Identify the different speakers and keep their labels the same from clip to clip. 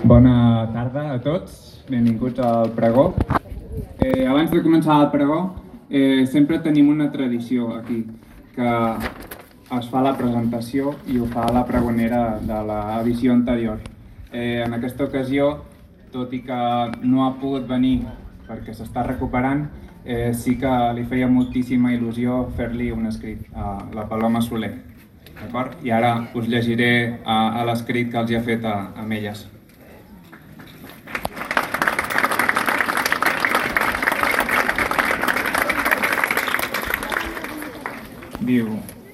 Speaker 1: Bona tarda a tots, benvinguts al pregó. Abans de començar el pregó, sempre tenim una tradició aquí, que es fa la presentació i ho fa la pregonera de l'edició anterior. En aquesta ocasió, tot i que no ha pogut venir perquè s'està recuperant, sí que li feia moltíssima il·lusió fer-li un escrit a la Paloma Soler. D'acord? I ara us llegiré l'escrit que els hi ha fet a elles. Diu: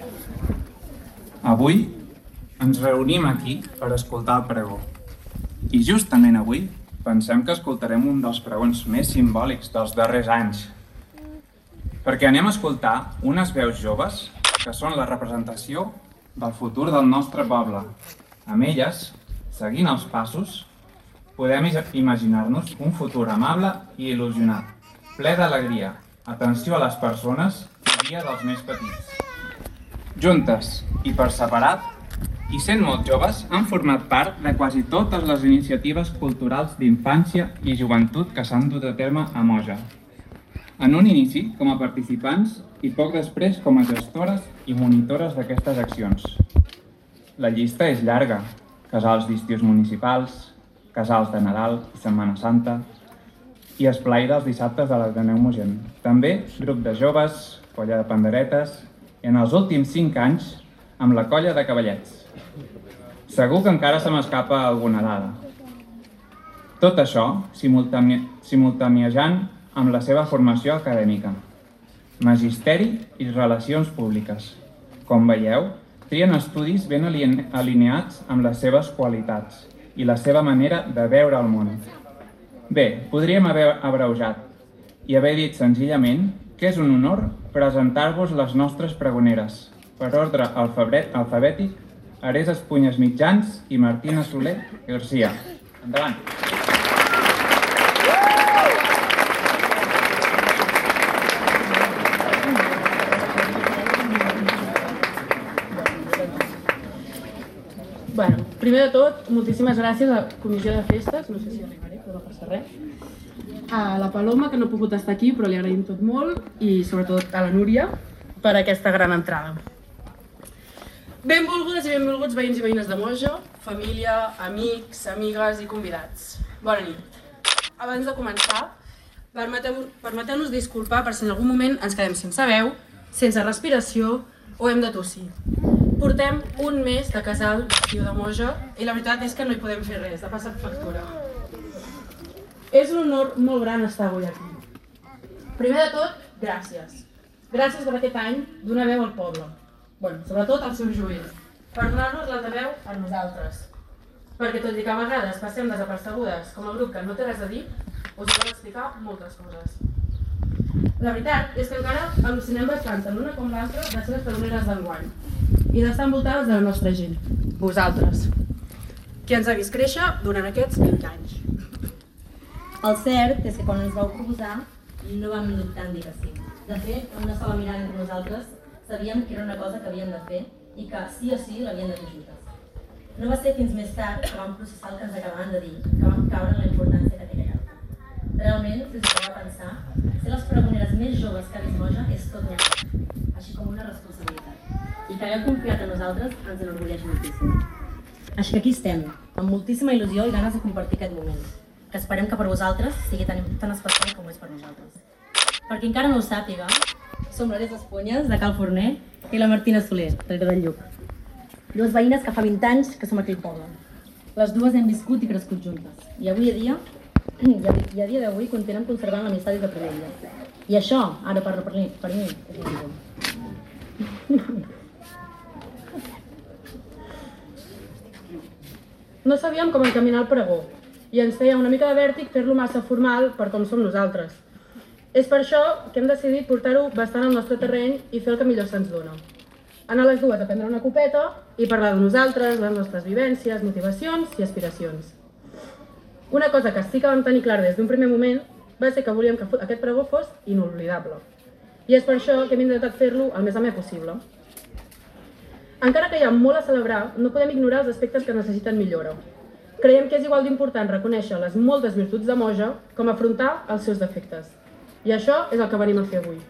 Speaker 1: avui ens reunim aquí per escoltar el pregó. I justament avui pensem que escoltarem un dels pregons més simbòlics dels darrers anys. Perquè anem a escoltar unes veus joves que són la representació del futur del nostre poble. Amb elles, seguint els passos, podem imaginar-nos un futur amable i il·lusionat, ple d'alegria, atenció a les persones i guia dels més petits. Juntes i per separat, i sent molt joves, han format part de quasi totes les iniciatives culturals d'infància i joventut que s'han dut a terme a Moja. En un inici, com a participants, i poc després com a gestores i monitores d'aquestes accions. La llista és llarga: casals d'estius municipals, casals de Nadal i Setmana Santa, i esplai dels dissabtes de l'Ateneu Mogent. També grup de joves, colla de panderetes, i en els últims 5 anys amb la colla de cavallets. Segur que encara se m'escapa alguna dada. Tot això simultaniejant amb la seva formació acadèmica, magisteri i relacions públiques. Com veieu, trien estudis ben alineats amb les seves qualitats i la seva manera de veure el món. Bé, podríem haver abreujat i haver dit senzillament que és un honor presentar-vos les nostres pregoneres. Per ordre alfabètic, Ares Espunyes Mitjans i Martina Soler Garcia. Endavant!
Speaker 2: Bueno, primer de tot, moltíssimes gràcies a la Comissió de Festes, no sé si arribaré, però no passa res. A la Paloma, que no ha pogut estar aquí, però li agraïm tot molt, i sobretot a la Núria, per aquesta gran entrada. Benvolgudes i benvolguts veïns i veïnes de Moja, família, amics, amigues i convidats. Bona nit. Abans de començar, permeteu-nos disculpar per si en algun moment ens quedem sense veu, sense respiració o hem de tossir. Portem un mes de casal d'estiu de Moja i la veritat és que no hi podem fer res, de passat factura. És un honor molt gran estar avui aquí. Primer de tot, gràcies. Gràcies per aquest any donar veu al poble. Bueno, sobretot al seu jovent. Per donar-nos l'altaveu a nosaltres. Perquè tot i que a vegades passem desapercebudes com a grup que no té res a dir, us volem explicar moltes coses. La veritat és que encara al·lucinem bastant tant l'una com l'altra de ser les pregoneres d'enguany i d'estar envoltades de la nostra gent, vosaltres, qui ens ha vist créixer durant aquests 20 anys.
Speaker 3: El cert és que quan ens vau proposar no vam dubtar en dir que sí. De fet, amb una sola mirada entre nosaltres sabíem que era una cosa que havíem de fer i que sí o sí l'havíem de fer juntes. No va ser fins més tard que vam processar el que ens acabaven de dir, que vam caure en la importància que té callar. Realment, si us podeu pensar, ser les pregoneres més joves que ha vist Moja és tot nyat, així com una responsabilitat. I que hagueu confiat en nosaltres ens enorgulleix moltíssim. Així que aquí estem, amb moltíssima il·lusió i ganes de compartir aquest moment, que esperem que per vosaltres sigui tan especial com ho és per nosaltres. Per qui encara no ho sàpiga, som l'Ares Espunyes, de Cal Forner, i la Martina Soler, del Gran Lluc. Dues veïnes que fa 20 anys que som aquí al poble. Les dues hem viscut i crescut juntes. I avui a dia d'avui continuem conservant l'amistat de primer dia. I això, ara per mi, és un bon.
Speaker 2: No sabíem com encaminar el pregó i ens feia una mica de vèrtic fer-lo massa formal per com som nosaltres. És per això que hem decidit portar-ho bastant al nostre terreny i fer el que millor se'ns dona. Anar a les dues a prendre una copeta i parlar de nosaltres, les nostres vivències, motivacions i aspiracions. Una cosa que sí que vam tenir clar des d'un primer moment va ser que volíem que aquest pregó fos inoblidable. I és per això que hem intentat fer-lo el més amè possible. Encara que hi ha molt a celebrar, no podem ignorar els aspectes que necessiten millora. Creiem que és igual d'important reconèixer les moltes virtuts de Moja com afrontar els seus defectes. I això és el que venim a fer avui.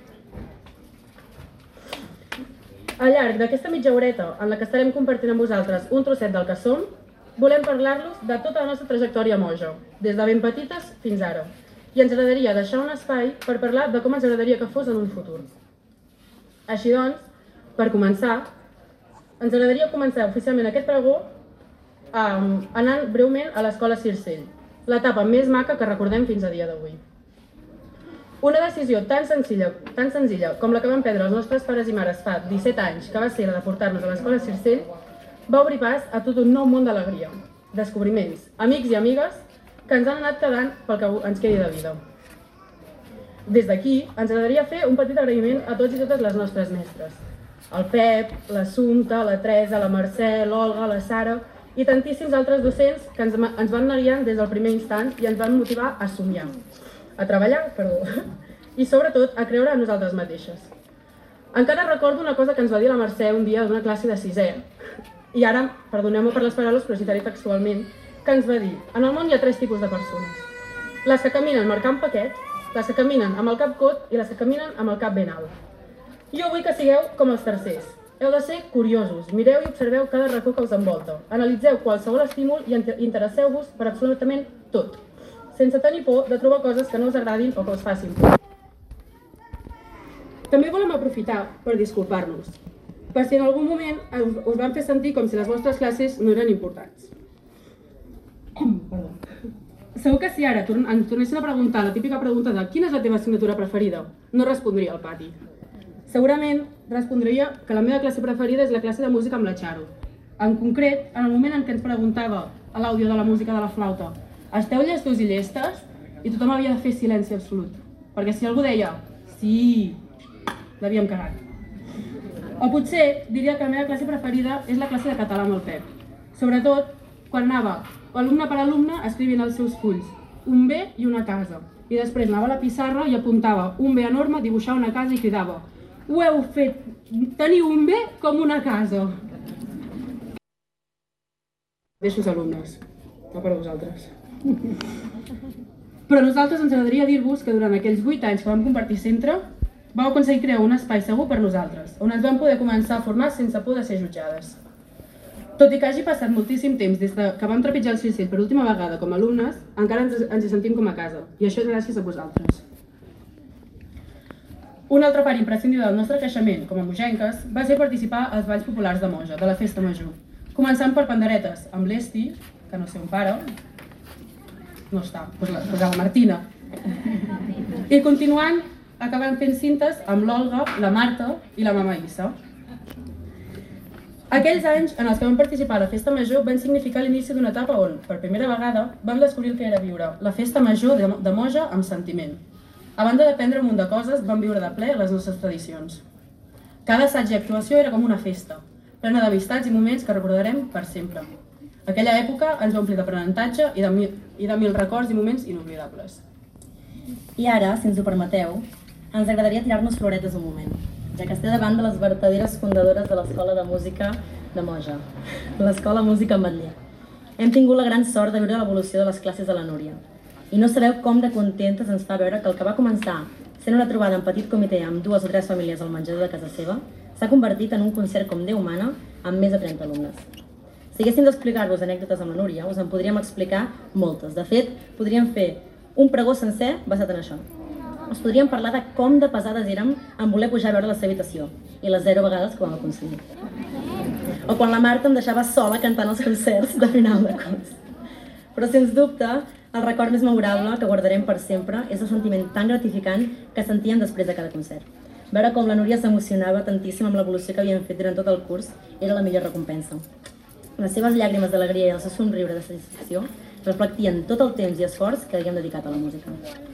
Speaker 2: Al llarg d'aquesta mitja horeta en la que estarem compartint amb vosaltres un trosset del que som, volem parlar-los de tota la nostra trajectòria a Moja, des de ben petites fins ara. I ens agradaria deixar un espai per parlar de com ens agradaria que fos en un futur. Així doncs, per començar, ens agradaria començar oficialment aquest pregó anant breument a l'Escola Circell, l'etapa més maca que recordem fins a dia d'avui. Una decisió tan senzilla com la que van prendre els nostres pares i mares fa 17 anys, que va ser la de portar-nos a l'Escola Circell, va obrir pas a tot un nou món d'alegria, descobriments, amics i amigues que ens han anat quedant pel que ens quedi de vida. Des d'aquí, ens agradaria fer un petit agraïment a tots i totes les nostres mestres. El Pep, l'Assumpta, la Teresa, la Mercè, l'Olga, la Sara i tantíssims altres docents que ens van anar guiant des del primer instant i ens van motivar a somiar, a treballar, i sobretot a creure en nosaltres mateixes. Encara recordo una cosa que ens va dir la Mercè un dia d'una classe de 6è, i ara, perdoneu-me per les paraules, però citaré textualment, que ens va dir: en el món hi ha 3 tipus de persones. Les que caminen marcant paquets, les que caminen amb el cap cot i les que caminen amb el cap ben alt. Jo vull que sigueu com els tercers. Heu de ser curiosos, mireu i observeu cada racó que us envolta, analitzeu qualsevol estímul i interesseu-vos per absolutament tot, sense tenir por de trobar coses que no us agradin o que us facin por. També volem aprofitar per disculpar-nos, per si en algun moment us van fer sentir com si les vostres classes no eren importants. Segur que si ara ens tornessin a preguntar la típica pregunta de quina és la teva assignatura preferida, no respondria al pati. Segurament respondria que la meva classe preferida és la classe de música amb la Charo. En concret, en el moment en què ens preguntava a l'àudio de la música de la flauta: esteu llestos i llestes? I tothom havia de fer silenci absolut, perquè si algú deia sí, l'havíem cagat. O potser diria que la meva classe preferida és la classe de català amb el Pep, sobretot quan anava alumne per alumne escrivint els seus fulls, un B i una casa, i després anava a la pissarra i apuntava un B enorme, dibuixava una casa i cridava: ho heu fet, teniu un B com una casa. Deixo els alumnes, no per vosaltres. Però a nosaltres ens agradaria dir-vos que durant aquells 8 anys que vam compartir centre, vau aconseguir crear un espai segur per nosaltres, on ens vam poder començar a formar sense por de ser jutjades. Tot i que hagi passat moltíssim temps des que vam trepitjar el Circell per última vegada com a alumnes, encara ens hi sentim com a casa, i això és gràcies a vosaltres. Una altra part imprescindible del nostre creixement com a mogenques va ser participar als balls populars de Moja, de la Festa Major, començant per panderetes amb l'Esti, que no sé on para, no està, doncs la Martina, i continuant acabant fent cintes amb l'Olga, la Marta i la mama Issa. Aquells anys en els que vam participar a la Festa Major van significar l'inici d'una etapa on, per primera vegada, vam descobrir el que era viure la Festa Major de Moja amb sentiment. A banda d'aprendre un munt de coses, vam viure de ple les nostres tradicions. Cada assaig i actuació era com una festa, plena d'amistats i moments que recordarem per sempre. Aquella època ens va omplir d'aprenentatge i de mil records i moments inoblidables.
Speaker 3: I ara, si ens ho permeteu, ens agradaria tirar-nos floretes un moment, ja que estem davant de les verdaderes fundadores de l'Escola de Música de Moja, l'Escola Música Ametller. Hem tingut la gran sort de veure l'evolució de les classes de la Núria. I no sabeu com de contentes ens fa veure que el que va començar sent una trobada en petit comitè amb 2 o 3 famílies al menjador de casa seva s'ha convertit en un concert com Déu mana amb més de 30 alumnes. Si haguéssim d'explicar-vos anècdotes amb la Núria, us en podríem explicar moltes. De fet, podríem fer un pregó sencer basat en això. Us podríem parlar de com de pesades érem en voler pujar a veure la seva habitació i les 0 vegades que vam aconseguir. O quan la Marta em deixava sola cantant els concerts de final de curs. Però, sens dubte, el record més memorable que guardarem per sempre és el sentiment tan gratificant que sentíem després de cada concert. Veure com la Núria s'emocionava tantíssim amb l'evolució que havíem fet durant tot el curs era la millor recompensa. Les seves llàgrimes d'alegria i el seu somriure de satisfacció reflectien tot el temps i esforç que havíem dedicat a la música.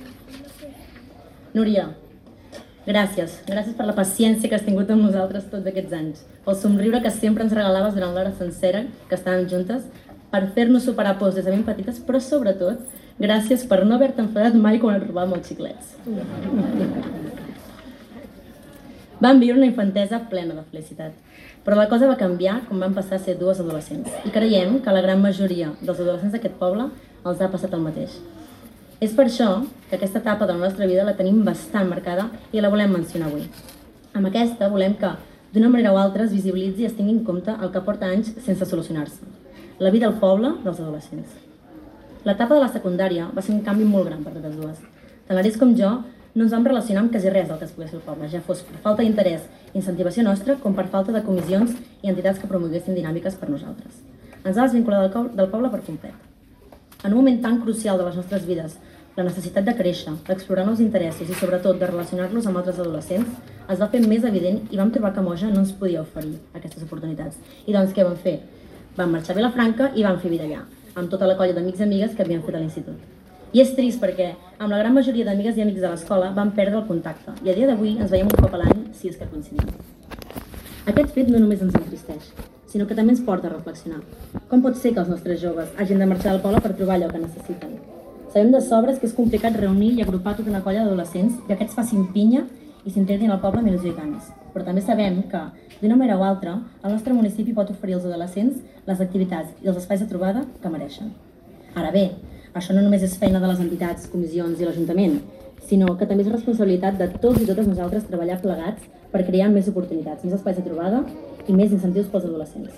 Speaker 3: Núria, gràcies. Gràcies per la paciència que has tingut amb nosaltres tots aquests anys, pel somriure que sempre ens regalaves durant l'hora sencera que estàvem juntes, per fer-nos superar pors des de ben petites, però sobretot, gràcies per no haver-te enfadat mai quan et robàvem els xiclets. Vam viure una infantesa plena de felicitat. Però la cosa va canviar quan van passar a ser dues adolescents i creiem que la gran majoria dels adolescents d'aquest poble els ha passat el mateix. És per això que aquesta etapa de la nostra vida la tenim bastant marcada i la volem mencionar avui. Amb aquesta volem que, d'una manera o altra, es visibilitzi i es tingui en compte el que porta anys sense solucionar-se. La vida al poble dels adolescents. L'etapa de la secundària va ser un canvi molt gran per totes dues. Tant l'Ares com jo no ens vam relacionar amb quasi res del que es pogués fer al poble, ja fos per falta d'interès i incentivació nostra com per falta de comissions i entitats que promoguessin dinàmiques per nosaltres. Ens va desvincular del poble per complet. En un moment tan crucial de les nostres vides, la necessitat de créixer, d'explorar nous interessos i sobretot de relacionar-nos amb altres adolescents es va fer més evident i vam trobar que Moja no ens podia oferir aquestes oportunitats. I doncs què vam fer? Vam marxar a Vilafranca i vam fer vida allà, amb tota la colla d'amics i amigues que havíem fet a l'institut. I és trist perquè, amb la gran majoria d'amigues i amics de l'escola, vam perdre el contacte i a dia d'avui ens veiem un cop a l'any, si és que coincidim. Aquest fet no només ens entristeix, sinó que també ens porta a reflexionar. Com pot ser que els nostres joves hagin de marxar del poble per trobar allò que necessiten? Sabem de sobres que és complicat reunir i agrupar tota una colla d'adolescents que aquests facin pinya i s'integrin al poble minuts i ganes. Però també sabem que, d'una manera o altra, el nostre municipi pot oferir als adolescents les activitats i els espais de trobada que mereixen. Ara bé, això no només és feina de les entitats, comissions i l'Ajuntament, sinó que també és responsabilitat de tots i totes nosaltres treballar plegats per crear més oportunitats, més espais de trobada i més incentius pels adolescents.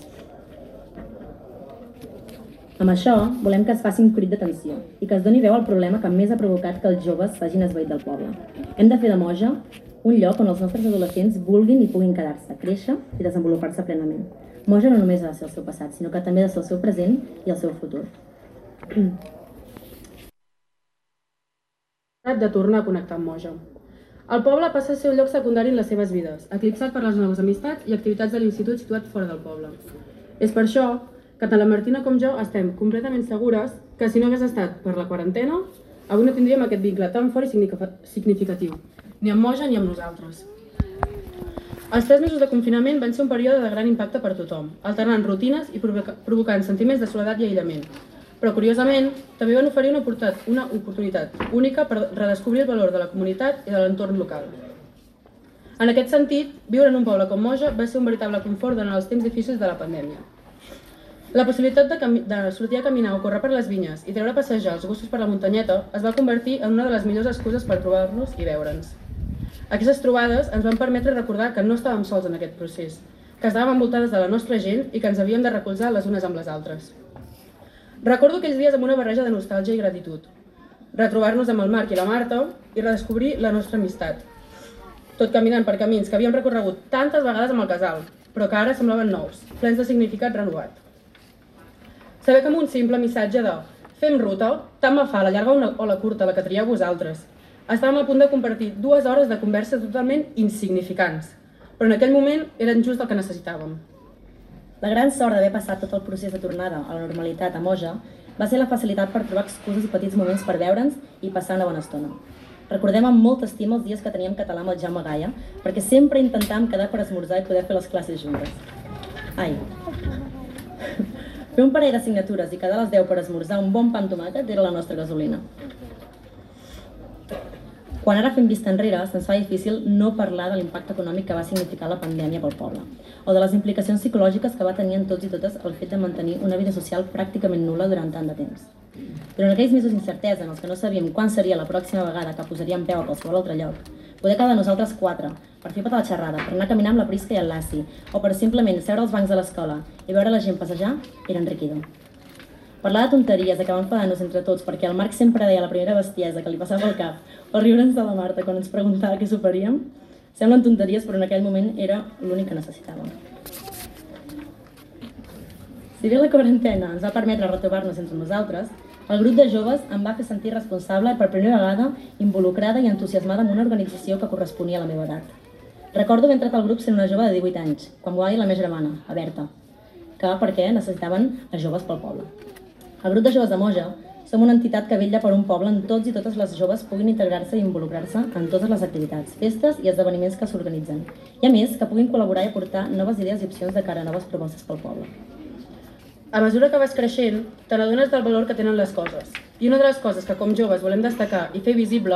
Speaker 3: Amb això, volem que es faci un crit d'atenció i que es doni veu al problema que més ha provocat que els joves s'hagin esvaït del poble. Hem de fer de Moja un lloc on els nostres adolescents vulguin i puguin quedar-se, créixer i desenvolupar-se plenament. Moja no només ha de ser el seu passat, sinó que també ha de ser el seu present i el seu futur.
Speaker 2: De tornar a connectar amb Moja. El poble passa a ser un lloc secundari en les seves vides, eclipsat per les noves amistats i activitats de l'institut situat fora del poble. És per això que tant la Martina com jo estem completament segures que si no hagués estat per la quarantena, avui no tindríem aquest vincle tan fort i significatiu, ni amb Moja ni amb nosaltres. Els 3 mesos de confinament van ser un període de gran impacte per tothom, alternant rutines i provocant sentiments de soledat i aïllament. Però, curiosament, també van oferir una oportunitat única per redescobrir el valor de la comunitat i de l'entorn local. En aquest sentit, viure en un poble com Moja va ser un veritable confort durant els temps difícils de la pandèmia. La possibilitat de sortir a caminar o córrer per les vinyes i treure a passejar els gossos per la muntanyeta es va convertir en una de les millors excuses per trobar-nos i veure'ns. Aquestes trobades ens van permetre recordar que no estàvem sols en aquest procés, que estàvem envoltades de la nostra gent i que ens havíem de recolzar les unes amb les altres. Recordo aquells dies amb una barreja de nostàlgia i gratitud. Retrobar-nos amb el Marc i la Marta i redescobrir la nostra amistat. Tot caminant per camins que havíem recorregut tantes vegades amb el casal, però que ara semblaven nous, plens de significat renovat. Saber que amb un simple missatge de «fem ruta», tant me fa la llarga o la curta, la que trieu vosaltres, estàvem a punt de compartir 2 hores de conversa totalment insignificants, però en aquell moment eren just el que necessitàvem.
Speaker 3: La gran sort d'haver passat tot el procés de tornada a la normalitat a Moja va ser la facilitat per trobar excuses i petits moments per veure'ns i passar una bona estona. Recordem amb molta estima els dies que teníem català amb el Jaume Gaia, perquè sempre intentàvem quedar per esmorzar i poder fer les classes juntes. Ai! Fer un parell d'assignatures i quedar a les 10 per esmorzar un bon pa amb tomàquet era la nostra gasolina. Quan ara fem vista enrere, se'ns fa difícil no parlar de l'impacte econòmic que va significar la pandèmia pel poble, o de les implicacions psicològiques que va tenir en tots i totes el fet de mantenir una vida social pràcticament nul·la durant tant de temps. Durant aquells mesos d'incertesa en els que no sabíem quan seria la pròxima vegada que posaríem peu a qualsevol altre lloc, poder quedar nosaltres 4, per fer patar la xerrada, per anar a caminar amb la Prisca i el Lassi, o per simplement seure als bancs de l'escola i veure la gent passejar, era enriquidor. Parlar de tonteries, acabar enfadant-nos entre tots perquè el Marc sempre deia la primera bestiesa que li passava al cap, o riure'ns de la Marta quan ens preguntava què s'oferíem, semblen tonteries, però en aquell moment era l'únic que necessitàvem. Si bé la quarantena ens va permetre retrobar-nos entre nosaltres, el grup de joves em va fer sentir responsable i per primera vegada involucrada i entusiasmada amb una organització que corresponia a la meva edat. Recordo haver entrat al grup sent una jove de 18 anys, quan m'ho va dir la meva germana, a Berta, que perquè necessitaven a joves pel poble. El grup de joves de Moja som una entitat que vetlla per un poble on tots i totes les joves puguin integrar-se i involucrar-se en totes les activitats, festes i esdeveniments que s'organitzen. I a més, que puguin col·laborar i aportar noves idees i opcions de cara a noves propostes pel poble. A mesura que vas creixent, te n'adones del valor que tenen les coses. I una de les coses que com joves volem destacar i fer visible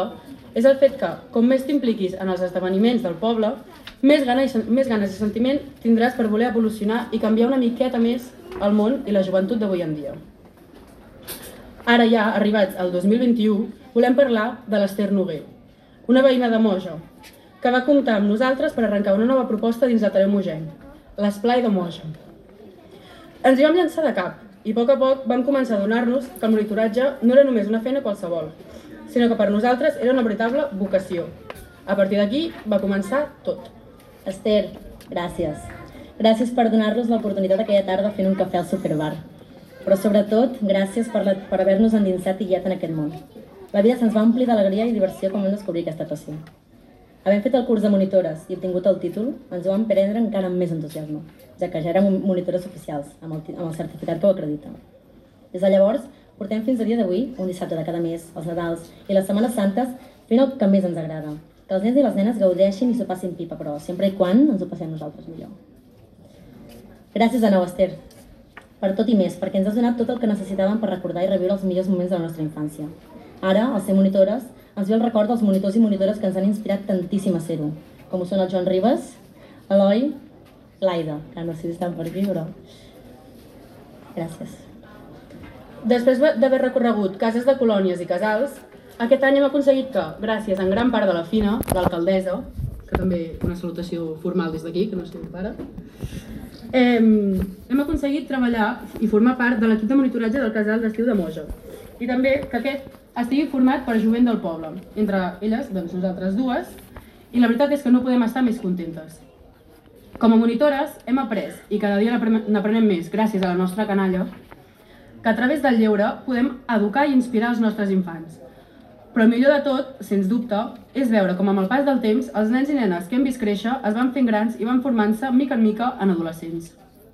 Speaker 2: és el fet que, com més t'impliquis en els esdeveniments del poble, més ganes i sentiment tindràs per voler evolucionar i canviar una miqueta més el món i la joventut d'avui en dia. Ara ja, arribats al 2021, volem parlar de l'Ester Noguer, una veïna de Moja, que va comptar amb nosaltres per arrencar una nova proposta dins l'Ateneu Mogenc, l'Esplai de Moja. Ens hi vam llançar de cap i a poc vam començar a adonar-nos que el monitoratge no era només una feina qualsevol, sinó que per nosaltres era una veritable vocació. A partir d'aquí va començar tot.
Speaker 3: Ester, gràcies. Gràcies per donar-nos l'oportunitat aquella tarda fent un cafè al Superbar. Però sobretot, gràcies per haver-nos endinsat i guiat en aquest món. La vida se'ns va omplir d'alegria i diversió quan vam descobrir aquesta passió. Havent fet el curs de monitores i obtingut el títol, ens ho vam prendre encara amb més entusiasme, ja que ja érem monitores oficials, amb el certificat que ho acredita. Des de llavors, portem fins a dia d'avui, un dissabte de cada mes, els Nadals i les Setmanes Santes, fent el que més ens agrada, que els nens i les nenes gaudeixin i s'ho passin pipa, però sempre i quan ens ho passem nosaltres millor. Gràcies de nou, Ester, per tot i més, perquè ens has donat tot el que necessitàvem per recordar i reviure els millors moments de la nostra infància. Ara, al ser monitores, ens ve el record dels monitors i monitores que ens han inspirat tantíssim a ser-ho, com ho són el Joan Ribas, l'Eloi, l'Aida, que no sé si estan per aquí, però... Gràcies.
Speaker 2: Després d'haver recorregut cases de colònies i casals, aquest any hem aconseguit que, gràcies en gran part de la Fina, l'alcaldessa, que també una salutació formal des d'aquí, que no sé para, hem aconseguit treballar i formar part de l'equip de monitoratge del casal d'estiu de Moja. I també que aquest estigui format per jovent del poble, entre elles, doncs nosaltres dues, i la veritat és que no podem estar més contentes. Com a monitores hem après, i cada dia n'aprenem més gràcies a la nostra canalla, que a través del lleure podem educar i inspirar els nostres infants. Però el millor de tot, sens dubte, és veure com amb el pas del temps els nens i nenes que hem vist créixer es van fent grans i van formant-se mica en mica en adolescents.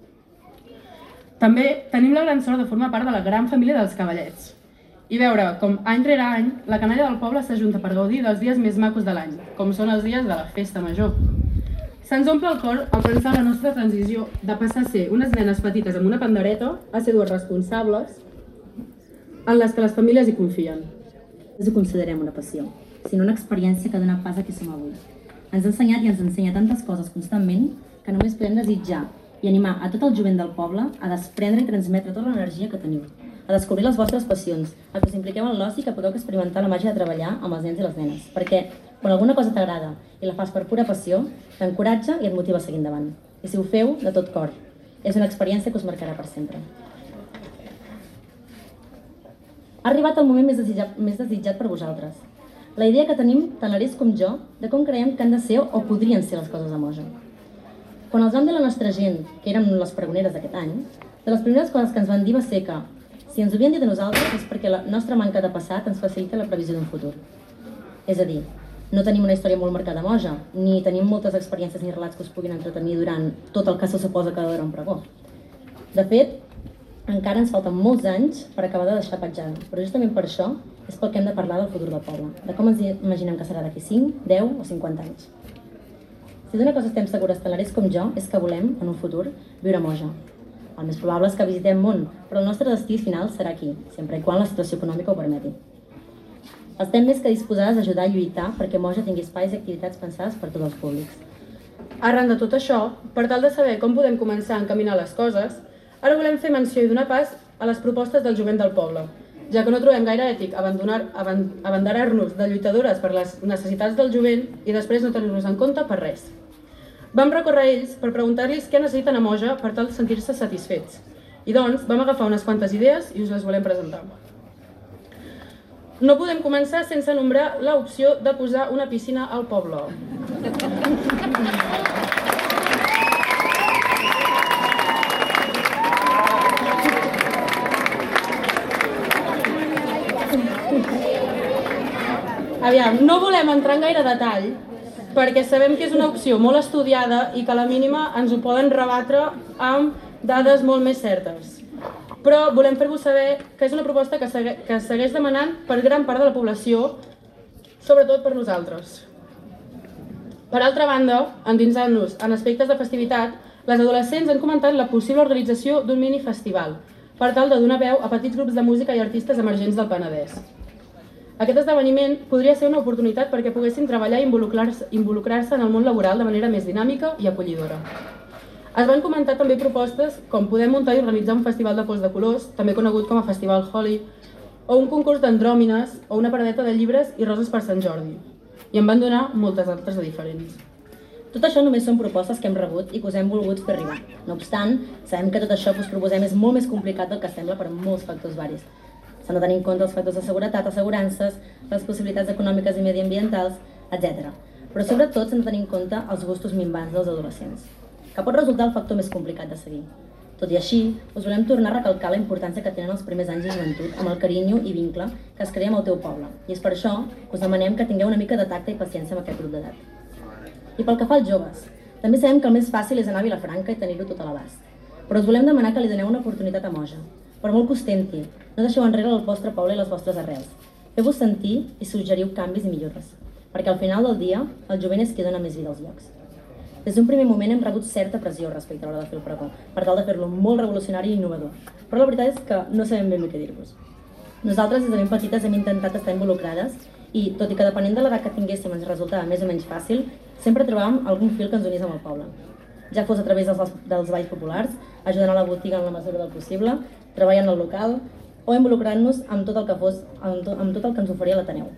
Speaker 2: També tenim la gran sort de formar part de la gran família dels Cavallets i veure com any rere any la canalla del poble s'ajunta per gaudir dels dies més macos de l'any, com són els dies de la festa major. Se'ns omple el cor al pensar la nostra transició de passar a ser unes nenes petites amb una pandereta a ser dues responsables en les que les famílies hi confien.
Speaker 3: No ho considerem una passió, sinó una experiència que dona pas a qui som avui. Ens ha ensenyat i ens ensenya tantes coses constantment que només podem desitjar i animar a tot el jovent del poble a desprendre i transmetre tota l'energia que teniu, a descobrir les vostres passions, a que us impliqueu en l'oci i que pugueu experimentar la màgia de treballar amb els nens i les nenes, perquè quan alguna cosa t'agrada i la fas per pura passió, t'encoratja i et motiva a seguir endavant. I si ho feu, de tot cor. És una experiència que us marcarà per sempre. Ha arribat el moment més desitjat per vosaltres. La idea que tenim, tant l'Ares com jo, de com creiem que han de ser o podrien ser les coses a Moja. Quan els vam dir a la nostra gent, que érem les pregoneres d'aquest any, de les primeres coses que ens van dir va ser que, si ens ho havien dit a nosaltres, és perquè la nostra manca de passat ens facilita la previsió d'un futur. És a dir, no tenim una història molt marcada a Moja, ni tenim moltes experiències ni relats que us puguin entretenir durant tot el que se suposa que ha d'haver un pregó. De fet, encara ens falten molts anys per acabar de deixar petjada, però justament per això és pel que hem de parlar del futur del poble, de com ens imaginem que serà d'aquí 5, 10 o 50 anys. Si d'una cosa estem segures tant l'Ares com jo és que volem, en un futur, viure a Moja. El més probable és que visitem món, però el nostre destí final serà aquí, sempre i quan la situació econòmica ho permeti. Estem més que disposades a ajudar a lluitar perquè Moja tingui espais i activitats pensades per tots els públics.
Speaker 2: Arran de tot això, per tal de saber com podem començar a encaminar les coses, ara volem fer menció i donar pas a les propostes del jovent del poble, ja que no trobem gaire ètic abanderar-nos de lluitadores per les necessitats del jovent i després no tenir-nos en compte per res. Vam recórrer a ells per preguntar-los què necessiten a Moja per tal de sentir-se satisfets. I doncs vam agafar unes quantes idees i us les volem presentar. No podem començar sense nombrar l'opció de posar una piscina al poble. Aviam, no volem entrar en gaire detall, perquè sabem que és una opció molt estudiada i que a la mínima ens ho poden rebatre amb dades molt més certes. Però volem fer-vos saber que és una proposta que segueix demanant per gran part de la població, sobretot per nosaltres. Per altra banda, endinsant-nos en aspectes de festivitat, les adolescents han comentat la possible organització d'un minifestival, per tal de donar veu a petits grups de música i artistes emergents del Penedès. Aquest esdeveniment podria ser una oportunitat perquè poguessin treballar i involucrar-se en el món laboral de manera més dinàmica i acollidora. Es van comentar també propostes com poder muntar i organitzar un festival de pols de colors, també conegut com a Festival Holi, o un concurs d'andròmines, o una paradeta de llibres i roses per Sant Jordi. I en van donar moltes altres de diferents.
Speaker 3: Tot això només són propostes que hem rebut i que us hem volgut fer arribar. No obstant, sabem que tot això que us proposem és molt més complicat del que sembla per molts factors varis. S'han de tenir en compte els factors de seguretat, assegurances, les possibilitats econòmiques i mediambientals, etc. Però sobretot s'han de tenir en compte els gustos minvants dels adolescents, que pot resultar el factor més complicat de seguir. Tot i així, us volem tornar a recalcar la importància que tenen els primers anys de joventut amb el carinyo i vincle que es crea amb el teu poble. I és per això que us demanem que tingueu una mica de tacte i paciència amb aquest grup d'edat. I pel que fa als joves, també sabem que el més fàcil és anar a Vilafranca i tenir-ho tot a l'abast. Però us volem demanar que li doneu una oportunitat a Moja. Per molt que us tenti, no deixeu enrere el vostre poble i les vostres arrels. Feu-vos sentir i suggeriu canvis i millores, perquè al final del dia el jovent és qui dona més vida als llocs. Des d'un primer moment hem rebut certa pressió respecte a l'hora de fer el pregó, per tal de fer-lo molt revolucionari i innovador, però la veritat és que no sabem ben bé què dir-vos. Nosaltres des de ben petites hem intentat estar involucrades i, tot i que depenent de l'edat que tinguéssim ens resultava més o menys fàcil, sempre trobàvem algun fil que ens unís amb el poble. Ja fos a través dels balls populars, ajudant a la botiga en la mesura del possible, treballant al local o involucrant-nos amb tot el que ens oferia l'Ateneu.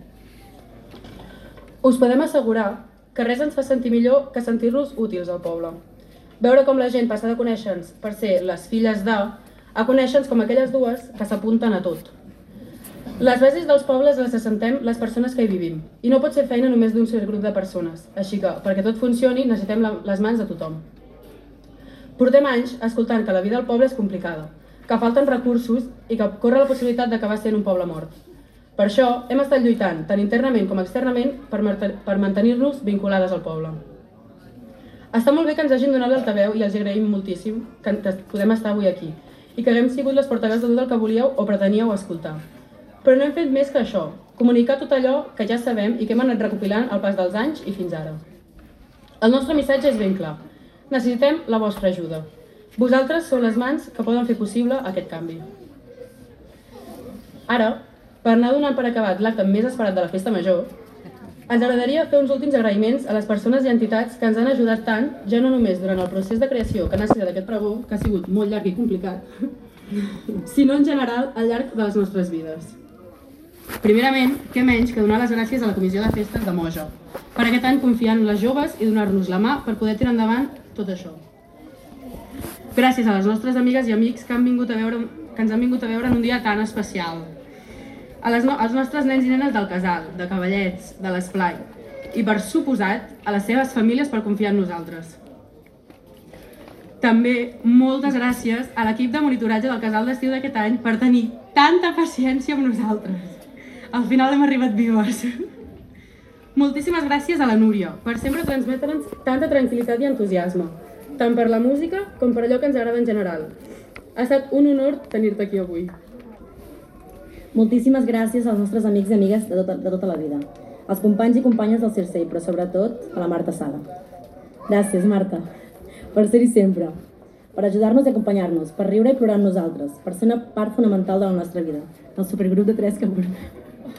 Speaker 2: Us podem assegurar que res ens fa sentir millor que sentir-nos útils al poble. Veure com la gent passa de conèixer-nos per ser les filles de a conèixer-nos com aquelles dues que s'apunten a tot. Les bases dels pobles les assentem les persones que hi vivim i no pot ser feina només d'un sol grup de persones, així que, perquè tot funcioni, necessitem les mans de tothom. Portem anys escoltant que la vida al poble és complicada, que falten recursos i que corre la possibilitat d'acabar sent un poble mort. Per això hem estat lluitant, tant internament com externament, per mantenir-nos vinculades al poble. Està molt bé que ens hagin donat l'altaveu i els agraïm moltíssim que podem estar avui aquí i que haguem sigut les portaveus de tot el que volíeu o preteníeu escoltar. Però no hem fet més que això, comunicar tot allò que ja sabem i que hem anat recopilant al pas dels anys i fins ara. El nostre missatge és ben clar. Necessitem la vostra ajuda. Vosaltres sou les mans que poden fer possible aquest canvi. Ara, per anar donant per acabat l'acte més esperat de la festa major, ens agradaria fer uns últims agraïments a les persones i entitats que ens han ajudat tant, ja no només durant el procés de creació que ha necessitat aquest pregó, que ha sigut molt llarg i complicat, sinó en general al llarg de les nostres vides. Primerament, què menys que donar les gràcies a la Comissió de Festes de Moja per aquest any confiar en les joves i donar-nos la mà per poder tirar endavant tot això. Gràcies a les nostres amigues i amics que ens han vingut a veure en un dia tan especial. Als nostres nens i nenes del casal, de Cavallets, de l'Esplai i, per suposat, a les seves famílies per confiar en nosaltres. També moltes gràcies a l'equip de monitoratge del casal d'estiu d'aquest any per tenir tanta paciència amb nosaltres. Al final hem arribat vives. Moltíssimes gràcies a la Núria per sempre transmetre'ns tanta tranquil·litat i entusiasme, tant per la música com per allò que ens agrada en general. Ha estat un honor tenir-te aquí avui.
Speaker 3: Moltíssimes gràcies als nostres amics i amigues de tota la vida, als companys i companyes del Circei, però sobretot a la Marta Sala. Gràcies, Marta, per ser-hi sempre, per ajudar-nos i acompanyar-nos, per riure i plorar amb nosaltres, per ser una part fonamental de la nostra vida, del supergrup de 3 que formem.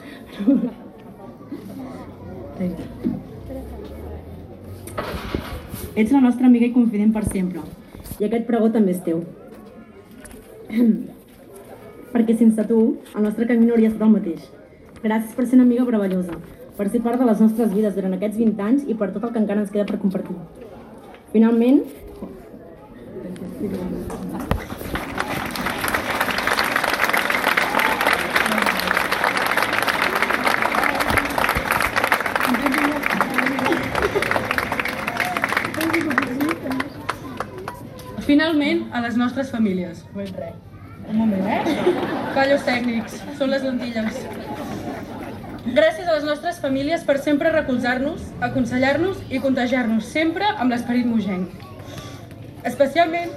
Speaker 3: Ets la nostra amiga i confident per sempre, i aquest pregó també és teu. Perquè sense tu, el nostre camí no hauria estat el mateix. Gràcies per ser una amiga meravellosa, per ser part de les nostres vides durant aquests 20 anys i per tot el que encara ens queda per compartir. Finalment,
Speaker 2: a les nostres famílies. Un moment, Fallos tècnics, són les lentilles. Gràcies a les nostres famílies per sempre recolzar-nos, aconsellar-nos i contagiar-nos sempre amb l'esperit mogenc. Especialment...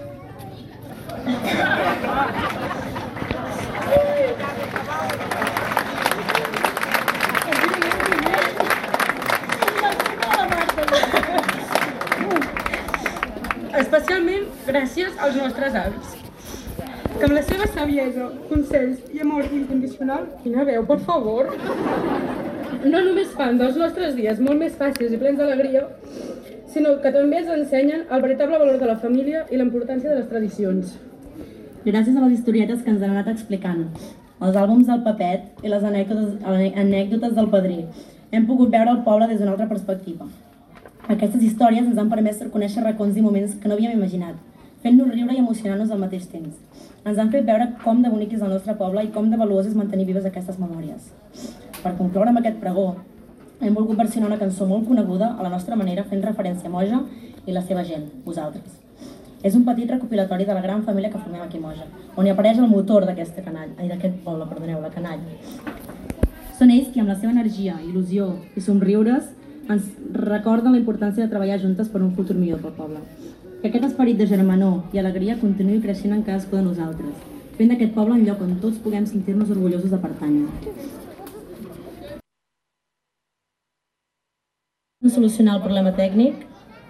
Speaker 2: Especialment gràcies als nostres avis,
Speaker 4: que amb la seva saviesa, consells i amor incondicional, quina veu, per favor, no només fan dels nostres dies molt més fàcils i plens d'alegria, sinó que també ens ensenyen el veritable valor de la família i la importància de les tradicions.
Speaker 3: Gràcies a les historietes que ens han anat explicant, els àlbums del Pepet i les anècdotes del padrí, hem pogut veure el poble des d'una altra perspectiva. Aquestes històries ens han permès reconèixer racons i moments que no havíem imaginat, fent-nos riure i emocionant-nos al mateix temps. Ens han fet veure com de bonic és el nostre poble i com de valuós és mantenir vives aquestes memòries. Per concloure amb aquest pregó, hem volgut versionar una cançó molt coneguda a la nostra manera fent referència a Moja i la seva gent, vosaltres. És un petit recopilatori de la gran família que formem aquí a Moja, on hi apareix el motor d'aquest poble, la canalla. Són ells qui amb la seva energia, il·lusió i somriures ens recorden la importància de treballar juntes per un futur millor pel poble. Que aquest esperit de germanor i alegria continuï creixent en cadascú de nosaltres, fent d'aquest poble un lloc on tots puguem sentir-nos orgullosos de pertànyer. Solucionar el problema tècnic.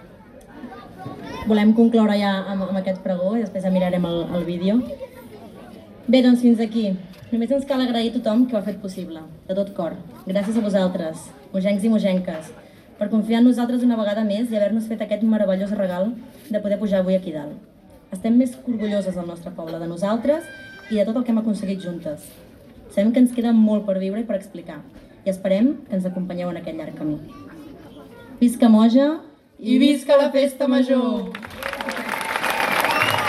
Speaker 3: Volem concloure ja amb aquest pregó i després ja mirarem el vídeo. Bé, doncs fins aquí. Només ens cal agrair a tothom que ho ha fet possible, de tot cor. Gràcies a vosaltres, mogencs i mogenques, per confiar en nosaltres una vegada més i haver-nos fet aquest meravellós regal de poder pujar avui aquí dalt. Estem més orgulloses del nostre poble, de nosaltres i de tot el que hem aconseguit juntes. Sabem que ens queda molt per viure i per explicar i esperem que ens acompanyeu en aquest llarg camí. Visca Moja i visca la Festa Major!